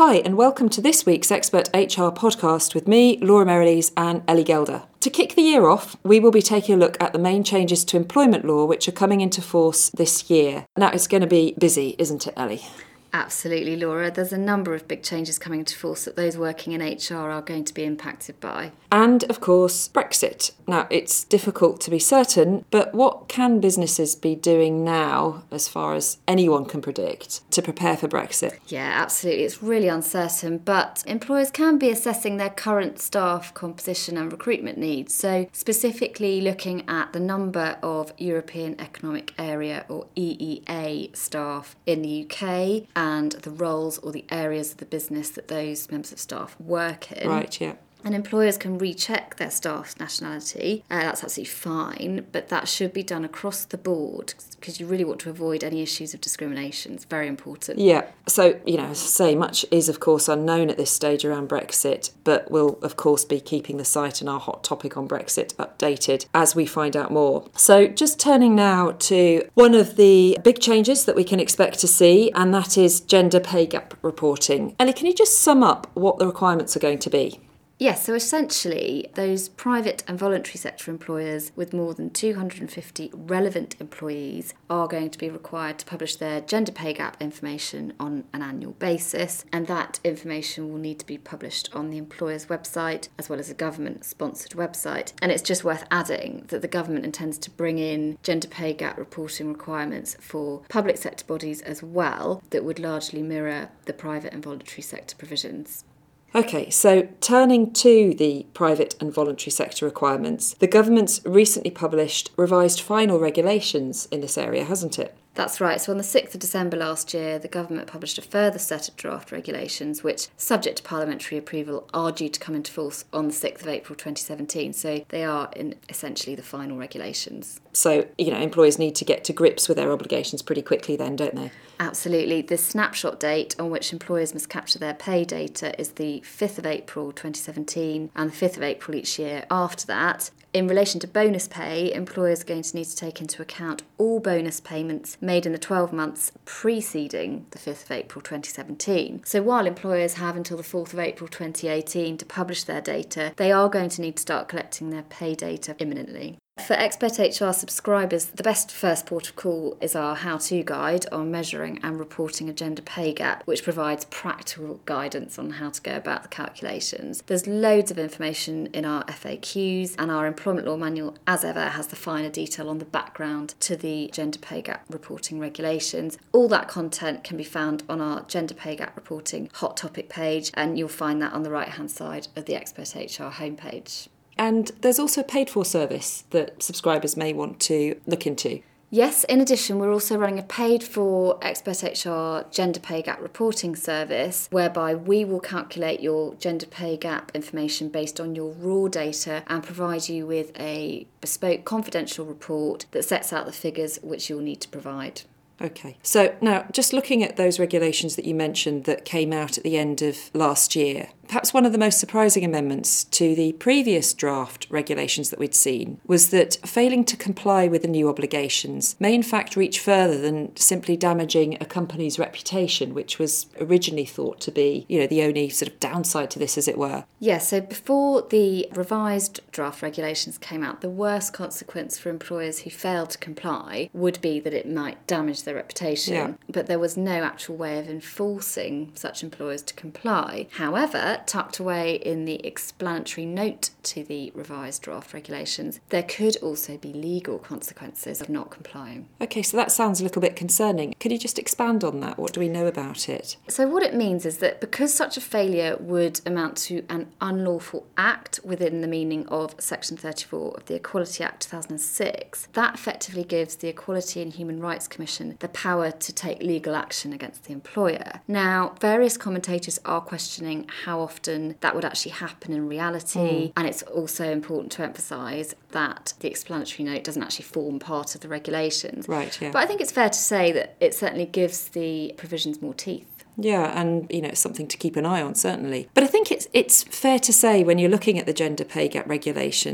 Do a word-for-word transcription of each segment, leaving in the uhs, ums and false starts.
Hi, and welcome to this week's Expert H R podcast with me, Laura Merrilees, and Ellie Gelder. To kick the year off, we will be taking a look at the main changes to employment law which are coming into force this year. Now, it's going to be busy, isn't it, Ellie? Absolutely, Laura. There's a number of big changes coming into force that those working in H R are going to be impacted by. And, of course, Brexit. Now, it's difficult to be certain, but what can businesses be doing now, as far as anyone can predict, to prepare for Brexit? Yeah, absolutely. It's really uncertain, but employers can be assessing their current staff composition and recruitment needs. So, specifically looking at the number of European Economic Area, or E E A, staff in the U K, and the roles or the areas of the business that those members of staff work in. Right, yeah. And employers can recheck their staff's nationality. Uh, that's absolutely fine, but that should be done across the board because you really want to avoid any issues of discrimination. It's very important. Yeah. So, you know, as I say, much is, of course, unknown at this stage around Brexit, but we'll, of course, be keeping the site and our hot topic on Brexit updated as we find out more. So just turning now to one of the big changes that we can expect to see, and that is gender pay gap reporting. Ellie, can you just sum up what the requirements are going to be? Yes, so essentially those private and voluntary sector employers with more than two hundred fifty relevant employees are going to be required to publish their gender pay gap information on an annual basis, and that information will need to be published on the employer's website as well as a government-sponsored website. And it's just worth adding that the government intends to bring in gender pay gap reporting requirements for public sector bodies as well that would largely mirror the private and voluntary sector provisions. OK, so turning to the private and voluntary sector requirements, the government's recently published revised final regulations in this area, hasn't it? That's right. So on the sixth of December last year, the government published a further set of draft regulations which, subject to parliamentary approval, are due to come into force on the sixth of April twenty seventeen. So they are in essentially the final regulations. So, you know, employers need to get to grips with their obligations pretty quickly then, don't they? Absolutely. The snapshot date on which employers must capture their pay data is the fifth of April twenty seventeen and the fifth of April each year after that. In relation to bonus pay, employers are going to need to take into account all bonus payments made in the twelve months preceding the fifth of April twenty seventeen. So while employers have until the fourth of April twenty eighteen to publish their data, they are going to need to start collecting their pay data imminently. For Expert H R subscribers, the best first port of call is our how-to guide on measuring and reporting a gender pay gap, which provides practical guidance on how to go about the calculations. There's loads of information in our F A Qs, and our employment law manual, as ever, has the finer detail on the background to the gender pay gap reporting regulations. All that content can be found on our gender pay gap reporting hot topic page, and you'll find that on the right-hand side of the Expert H R homepage. And there's also a paid-for service that subscribers may want to look into. Yes, in addition, we're also running a paid-for Expert H R gender pay gap reporting service whereby we will calculate your gender pay gap information based on your raw data and provide you with a bespoke confidential report that sets out the figures which you'll need to provide. OK. So now, just looking at those regulations that you mentioned that came out at the end of last year, perhaps one of the most surprising amendments to the previous draft regulations that we'd seen was that failing to comply with the new obligations may in fact reach further than simply damaging a company's reputation, which was originally thought to be, you know, the only sort of downside to this, as it were. Yeah, so before the revised draft regulations came out, the worst consequence for employers who failed to comply would be that it might damage their reputation, yeah. But there was no actual way of enforcing such employers to comply. However, tucked away in the explanatory note to the revised draft regulations, there could also be legal consequences of not complying. OK, so that sounds a little bit concerning. Could you just expand on that? What do we know about it? So what it means is that because such a failure would amount to an unlawful act within the meaning of Section thirty-four of the Equality Act two thousand six, that effectively gives the Equality and Human Rights Commission the power to take legal action against the employer. Now, various commentators are questioning how often that would actually happen in reality, mm. and it's also important to emphasise that the explanatory note doesn't actually form part of the regulations. Right, yeah. But I think it's fair to say that it certainly gives the provisions more teeth. Yeah, and, you know, it's something to keep an eye on, certainly. But I think it's it's fair to say when you're looking at the gender pay gap regulations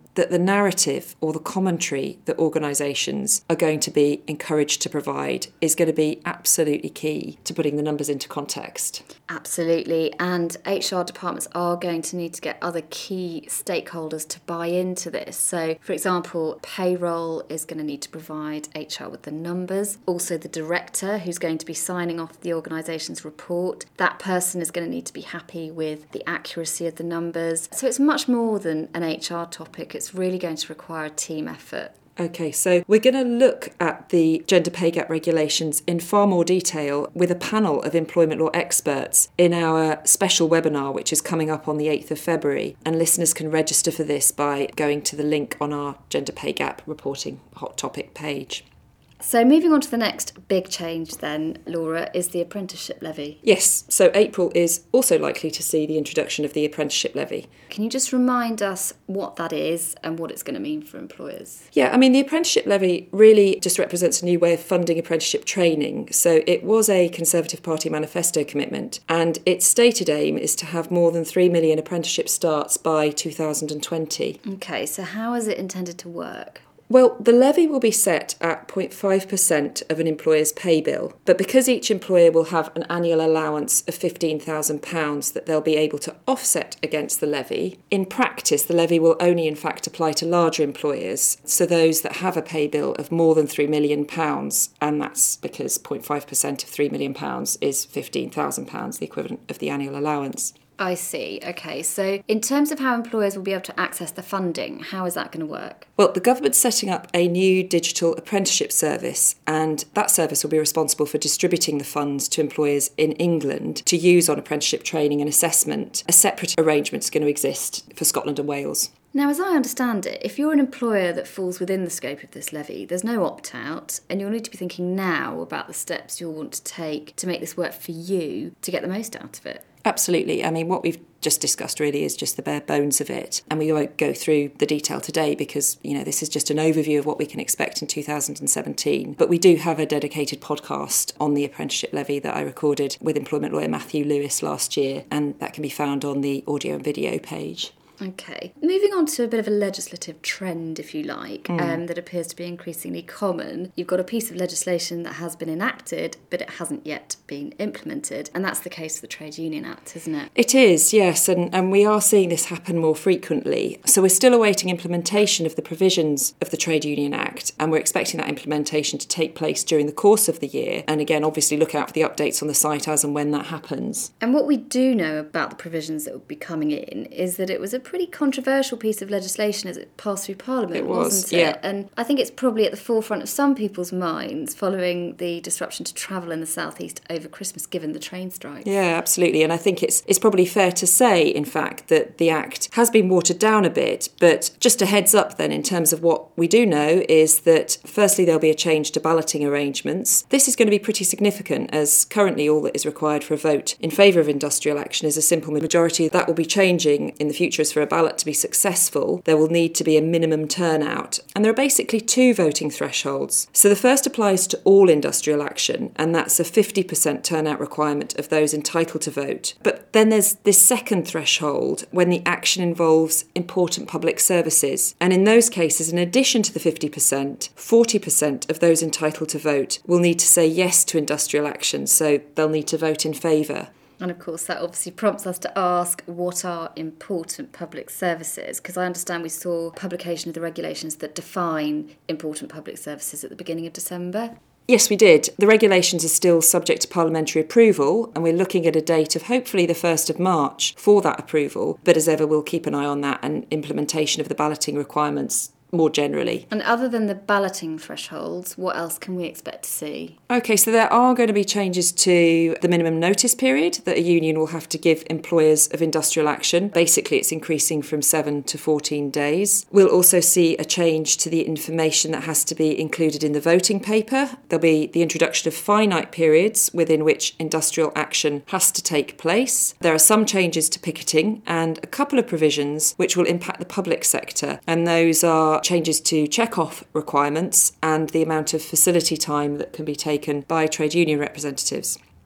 that the narrative or the commentary that organisations are going to be encouraged to provide is going to be absolutely key to putting the numbers into context. Absolutely, and H R departments are going to need to get other key stakeholders to buy into this. So, for example, payroll is going to need to provide H R with the numbers. Also, the director who's going to be signing off the organisation's report, that person is going to need to be happy with the accuracy of the numbers. So it's much more than an H R topic. It's really going to require a team effort. Okay, so we're going to look at the gender pay gap regulations in far more detail with a panel of employment law experts in our special webinar, which is coming up on the eighth of February. And listeners can register for this by going to the link on our gender pay gap reporting hot topic page. So moving on to the next big change then, Laura, is the apprenticeship levy. Yes, so April is also likely to see the introduction of the apprenticeship levy. Can you just remind us what that is and what it's going to mean for employers? Yeah, I mean, the apprenticeship levy really just represents a new way of funding apprenticeship training. So it was a Conservative Party manifesto commitment, and its stated aim is to have more than three million apprenticeship starts by two thousand twenty. Okay, so how is it intended to work? Well, the levy will be set at zero point five percent of an employer's pay bill, but because each employer will have an annual allowance of fifteen thousand pounds that they'll be able to offset against the levy, in practice the levy will only in fact apply to larger employers, so those that have a pay bill of more than three million pounds, and that's because zero point five percent of three million pounds is fifteen thousand pounds, the equivalent of the annual allowance. I see. Okay, so in terms of how employers will be able to access the funding, how is that going to work? Well, the government's setting up a new digital apprenticeship service, and that service will be responsible for distributing the funds to employers in England to use on apprenticeship training and assessment. A separate arrangement is going to exist for Scotland and Wales. Now, as I understand it, if you're an employer that falls within the scope of this levy, there's no opt-out, and you'll need to be thinking now about the steps you'll want to take to make this work for you to get the most out of it. Absolutely. I mean, what we've just discussed really is just the bare bones of it. And we won't go through the detail today because, you know, this is just an overview of what we can expect in two thousand seventeen. But we do have a dedicated podcast on the apprenticeship levy that I recorded with employment lawyer Matthew Lewis last year, and that can be found on the audio and video page. Okay. Moving on to a bit of a legislative trend, if you like, mm. um, that appears to be increasingly common. You've got a piece of legislation that has been enacted, but it hasn't yet been implemented. And that's the case of the Trade Union Act, isn't it? It is, yes. And, and we are seeing this happen more frequently. So we're still awaiting implementation of the provisions of the Trade Union Act. And we're expecting that implementation to take place during the course of the year. And again, obviously look out for the updates on the site as and when that happens. And what we do know about the provisions that will be coming in is that it was a pretty controversial piece of legislation as it passed through Parliament, it was, wasn't it? Yeah. And I think it's probably at the forefront of some people's minds following the disruption to travel in the South East over Christmas, given the train strikes. Yeah, absolutely. And I think it's it's probably fair to say, in fact, that the Act has been watered down a bit. But just a heads up then, in terms of what we do know, is that firstly, there'll be a change to balloting arrangements. This is going to be pretty significant, as currently all that is required for a vote in favour of industrial action is a simple majority. That will be changing in the future as for a ballot to be successful, there will need to be a minimum turnout. And there are basically two voting thresholds. So the first applies to all industrial action, and that's a fifty percent turnout requirement of those entitled to vote. But then there's this second threshold when the action involves important public services. And in those cases, in addition to the fifty percent, forty percent of those entitled to vote will need to say yes to industrial action. So they'll need to vote in favour. And of course, that obviously prompts us to ask, what are important public services? Because I understand we saw publication of the regulations that define important public services at the beginning of December. Yes, we did. The regulations are still subject to parliamentary approval, and we're looking at a date of hopefully the first of March for that approval. But as ever, we'll keep an eye on that and implementation of the balloting requirements more generally. And other than the balloting thresholds, what else can we expect to see? OK, so there are going to be changes to the minimum notice period that a union will have to give employers of industrial action. Basically, it's increasing from seven to fourteen days. We'll also see a change to the information that has to be included in the voting paper. There'll be the introduction of finite periods within which industrial action has to take place. There are some changes to picketing and a couple of provisions which will impact the public sector, and those are changes to check-off requirements and the amount of facility time that can be taken by trade union representatives.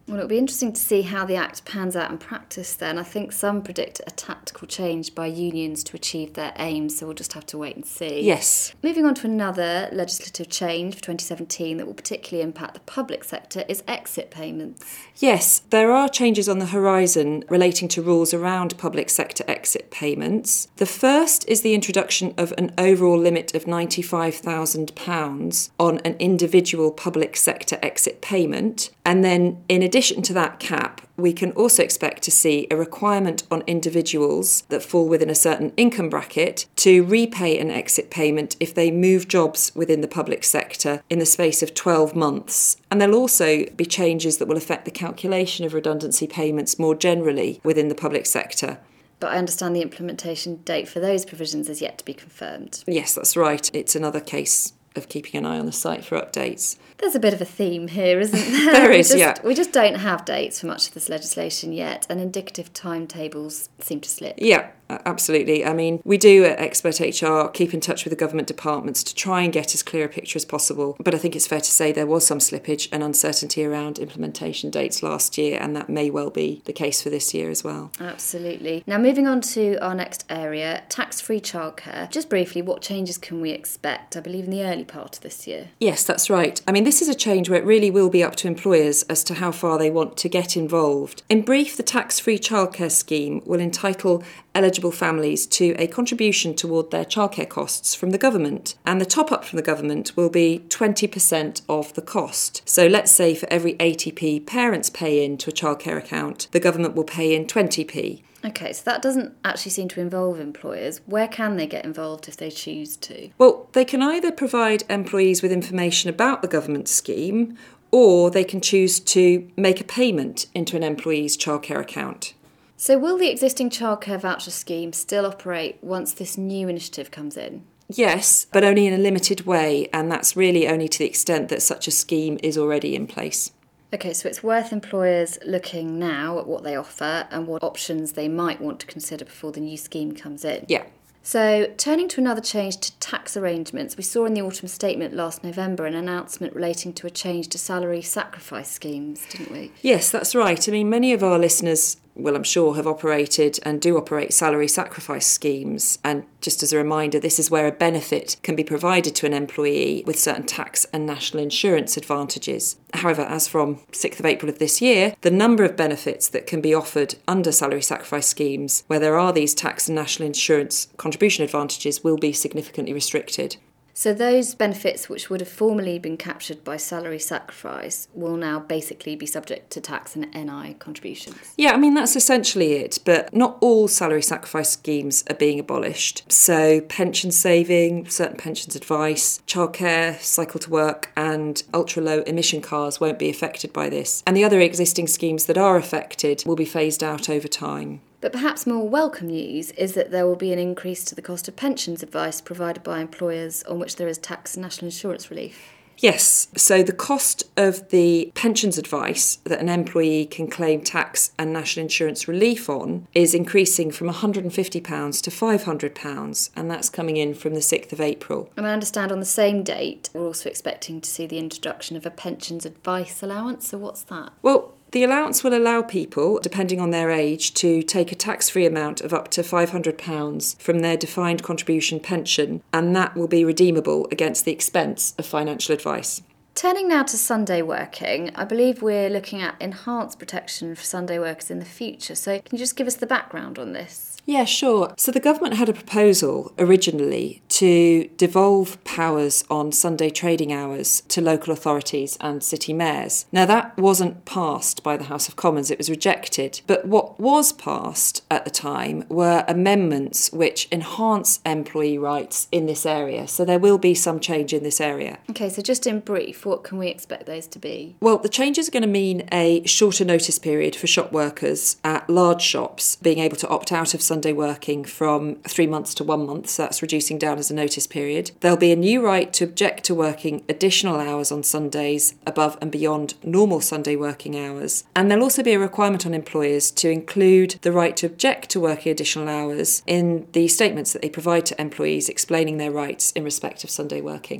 Well, it'll be interesting to see how the Act pans out in practice then. I think some predict a tactical change by unions to achieve their aims, so we'll just have to wait and see. Yes. Moving on to another legislative change for twenty seventeen that will particularly impact the public sector is exit payments. Yes, there are changes on the horizon relating to rules around public sector exit payments. The first is the introduction of an overall limit of ninety-five thousand pounds on an individual public sector exit payment. And then, in addition to that cap, we can also expect to see a requirement on individuals that fall within a certain income bracket to repay an exit payment if they move jobs within the public sector in the space of twelve months. And there'll also be changes that will affect the calculation of redundancy payments more generally within the public sector. But I understand the implementation date for those provisions is yet to be confirmed. Yes, that's right. It's another case of keeping an eye on the site for updates. There's a bit of a theme here, isn't there? There is, we just, yeah. We just don't have dates for much of this legislation yet, and indicative timetables seem to slip. Yeah, absolutely. I mean, we do at Expert H R keep in touch with the government departments to try and get as clear a picture as possible. But I think it's fair to say there was some slippage and uncertainty around implementation dates last year, and that may well be the case for this year as well. Absolutely. Now, moving on to our next area, tax-free childcare. Just briefly, what changes can we expect, I believe, in the early part of this year? Yes, that's right. I mean, this is a change where it really will be up to employers as to how far they want to get involved. In brief, the tax-free childcare scheme will entitle eligible families to a contribution toward their childcare costs from the government, and the top-up from the government will be twenty percent of the cost. So let's say for every eighty p parents pay in to a childcare account, the government will pay in twenty p. Okay, so that doesn't actually seem to involve employers. Where can they get involved if they choose to? Well, they can either provide employees with information about the government scheme, or they can choose to make a payment into an employee's childcare account. So will the existing childcare voucher scheme still operate once this new initiative comes in? Yes, but only in a limited way, and that's really only to the extent that such a scheme is already in place. Okay, so it's worth employers looking now at what they offer and what options they might want to consider before the new scheme comes in. Yeah. So, turning to another change to tax arrangements, we saw in the autumn statement last November an announcement relating to a change to salary sacrifice schemes, didn't we? Yes, that's right. I mean, many of our listeners, well, I'm sure, have operated and do operate salary sacrifice schemes. And just as a reminder, this is where a benefit can be provided to an employee with certain tax and national insurance advantages. However, as from sixth of April of this year, the number of benefits that can be offered under salary sacrifice schemes, where there are these tax and national insurance contribution advantages, will be significantly restricted. So those benefits which would have formerly been captured by salary sacrifice will now basically be subject to tax and N I contributions. Yeah, I mean, that's essentially it, but not all salary sacrifice schemes are being abolished. So pension saving, certain pensions advice, childcare, cycle to work and ultra-low emission cars won't be affected by this. And the other existing schemes that are affected will be phased out over time. But perhaps more welcome news is that there will be an increase to the cost of pensions advice provided by employers on which there is tax and national insurance relief. Yes, so the cost of the pensions advice that an employee can claim tax and national insurance relief on is increasing from one hundred fifty pounds to five hundred pounds, and that's coming in from the sixth of April. And I understand on the same date we're also expecting to see the introduction of a pensions advice allowance, so what's that? Well, the allowance will allow people, depending on their age, to take a tax-free amount of up to five hundred pounds from their defined contribution pension, and that will be redeemable against the expense of financial advice. Turning now to Sunday working, I believe we're looking at enhanced protection for Sunday workers in the future. So can you just give us the background on this? Yeah, sure. So the government had a proposal originally to devolve powers on Sunday trading hours to local authorities and city mayors. Now, that wasn't passed by the House of Commons, it was rejected. But what was passed at the time were amendments which enhance employee rights in this area. So there will be some change in this area. Okay, so just in brief, what can we expect those to be? Well, the changes are going to mean a shorter notice period for shop workers at large shops being able to opt out of Sunday working from three months to one month, so that's reducing down as a notice period. There'll be a new right to object to working additional hours on Sundays above and beyond normal Sunday working hours. And there'll also be a requirement on employers to include the right to object to working additional hours in the statements that they provide to employees explaining their rights in respect of Sunday working.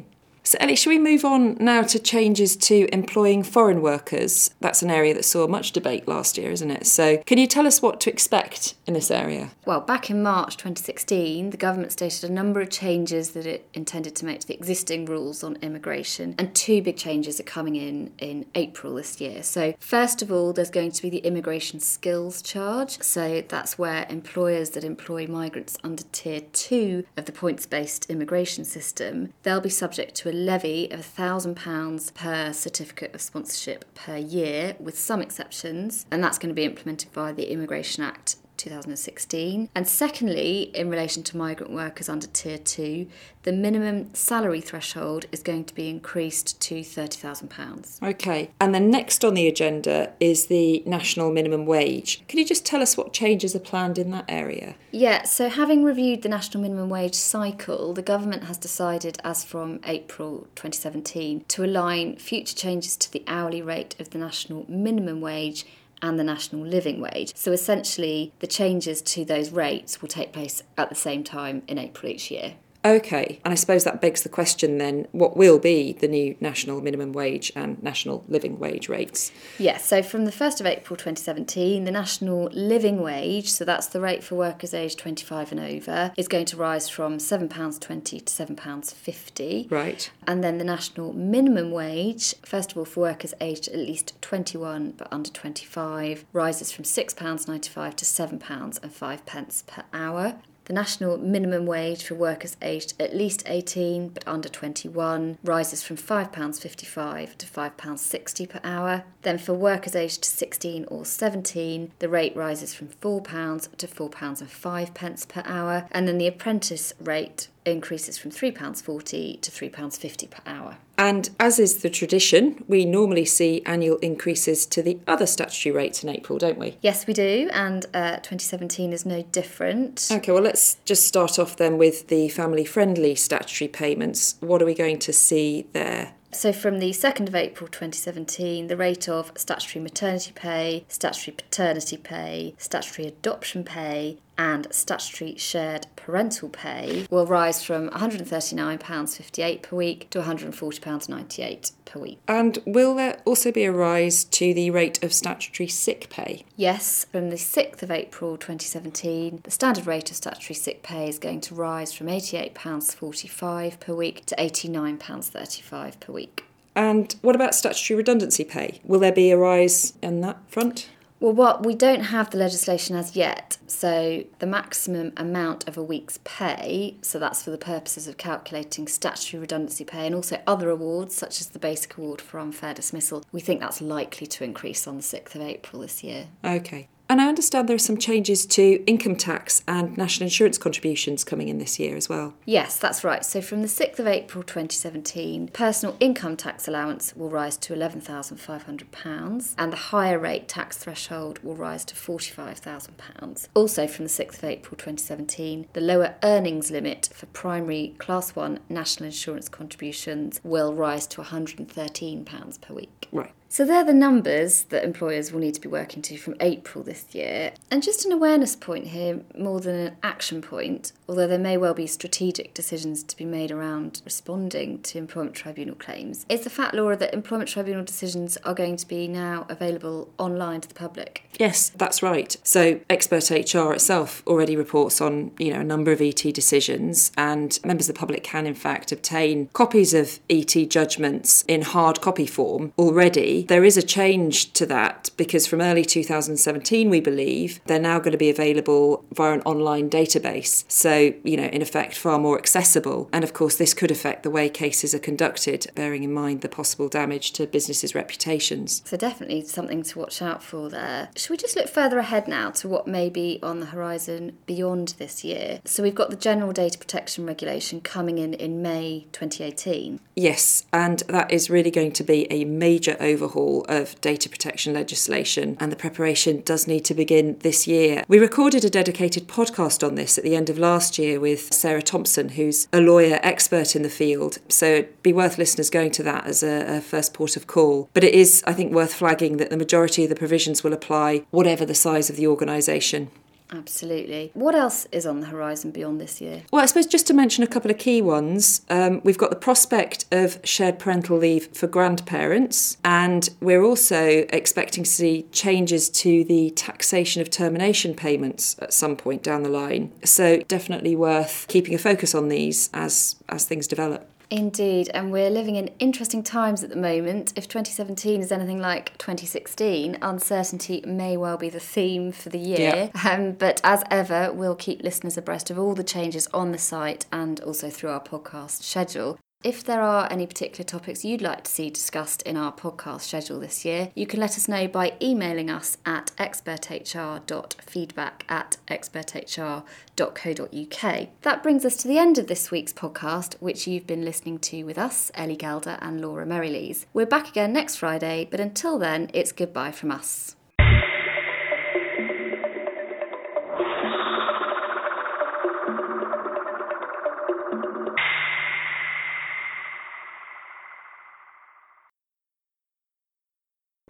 So Ellie, shall we move on now to changes to employing foreign workers? That's an area that saw much debate last year, isn't it? So can you tell us what to expect in this area? Well, back in March twenty sixteen, the government stated a number of changes that it intended to make to the existing rules on immigration, and two big changes are coming in in April this year. So first of all, there's going to be the immigration skills charge. So that's where employers that employ migrants under tier two of the points-based immigration system, they'll be subject to a levy of one thousand pounds per certificate of sponsorship per year, with some exceptions, and that's going to be implemented via the Immigration Act two thousand sixteen. And secondly, in relation to migrant workers under tier two, the minimum salary threshold is going to be increased to thirty thousand pounds. Okay, and then next on the agenda is the national minimum wage. Can you just tell us what changes are planned in that area? Yeah, so having reviewed the national minimum wage cycle, the government has decided, as from April twenty seventeen, to align future changes to the hourly rate of the national minimum wage and the national living wage. So essentially, the changes to those rates will take place at the same time in April each year. Okay, and I suppose that begs the question then, what will be the new national minimum wage and national living wage rates? Yes, so from the first of April twenty seventeen, the national living wage, so that's the rate for workers aged twenty-five and over, is going to rise from seven pounds twenty to seven pounds fifty. Right. And then the national minimum wage, first of all for workers aged at least twenty-one but under twenty-five, rises from six pounds ninety-five to seven pounds and five pence per hour. The national minimum wage for workers aged at least eighteen but under twenty-one rises from five pounds fifty-five to five pounds sixty per hour. Then for workers aged sixteen or seventeen, the rate rises from four pounds to four pounds and five pence per hour. And then the apprentice rate increases from three pounds forty to three pounds fifty per hour. And as is the tradition, we normally see annual increases to the other statutory rates in April, don't we? Yes, we do, and uh, twenty seventeen is no different. OK, well, let's just start off then with the family-friendly statutory payments. What are we going to see there? So from the second of April twenty seventeen, the rate of statutory maternity pay, statutory paternity pay, statutory adoption pay and statutory shared parental pay will rise from one hundred thirty-nine pounds fifty-eight per week to one hundred forty pounds ninety-eight per week. And will there also be a rise to the rate of statutory sick pay? Yes, from the sixth of April twenty seventeen, the standard rate of statutory sick pay is going to rise from eighty-eight pounds forty-five per week to eighty-nine pounds thirty-five per week. And what about statutory redundancy pay? Will there be a rise on that front? Well, what we don't have the legislation as yet, so the maximum amount of a week's pay, so that's for the purposes of calculating statutory redundancy pay and also other awards such as the Basic Award for Unfair Dismissal, we think that's likely to increase on the sixth of April this year. OK. And I understand there are some changes to income tax and national insurance contributions coming in this year as well. Yes, that's right. So from the sixth of April twenty seventeen, personal income tax allowance will rise to eleven thousand five hundred pounds and the higher rate tax threshold will rise to forty-five thousand pounds. Also from the sixth of April twenty seventeen, the lower earnings limit for primary class one national insurance contributions will rise to one hundred thirteen pounds per week. Right. So they're the numbers that employers will need to be working to from April this year. And just an awareness point here, more than an action point, although there may well be strategic decisions to be made around responding to Employment Tribunal claims, is the fact, Laura, that Employment Tribunal decisions are going to be now available online to the public. Yes, that's right. So Expert H R itself already reports on, you know, a number of E T decisions, and members of the public can in fact obtain copies of E T judgments in hard copy form already. There is a change to that because from early two thousand seventeen, we believe, they're now going to be available via an online database. So, you know, in effect, far more accessible. And of course, this could affect the way cases are conducted, bearing in mind the possible damage to businesses' reputations. So definitely something to watch out for there. Should we just look further ahead now to what may be on the horizon beyond this year? So we've got the General Data Protection Regulation coming in in May twenty eighteen. Yes, and that is really going to be a major overhaul of data protection legislation, and the preparation does need to begin this year. We recorded a dedicated podcast on this at the end of last year with Sarah Thompson, who's a lawyer expert in the field, so it'd be worth listeners going to that as a, a first port of call. But it is, I think, worth flagging that the majority of the provisions will apply whatever the size of the organisation. Absolutely. What else is on the horizon beyond this year? Well, I suppose just to mention a couple of key ones, um, we've got the prospect of shared parental leave for grandparents, and we're also expecting to see changes to the taxation of termination payments at some point down the line. So definitely worth keeping a focus on these as, as things develop. Indeed, and we're living in interesting times at the moment. If twenty seventeen is anything like twenty sixteen, uncertainty may well be the theme for the year. Yeah. Um, but as ever, we'll keep listeners abreast of all the changes on the site and also through our podcast schedule. If there are any particular topics you'd like to see discussed in our podcast schedule this year, you can let us know by emailing us at experthr.feedback at experthr.co.uk. That brings us to the end of this week's podcast, which you've been listening to with us, Ellie Gelder and Laura Merrilees. We're back again next Friday, but until then, it's goodbye from us.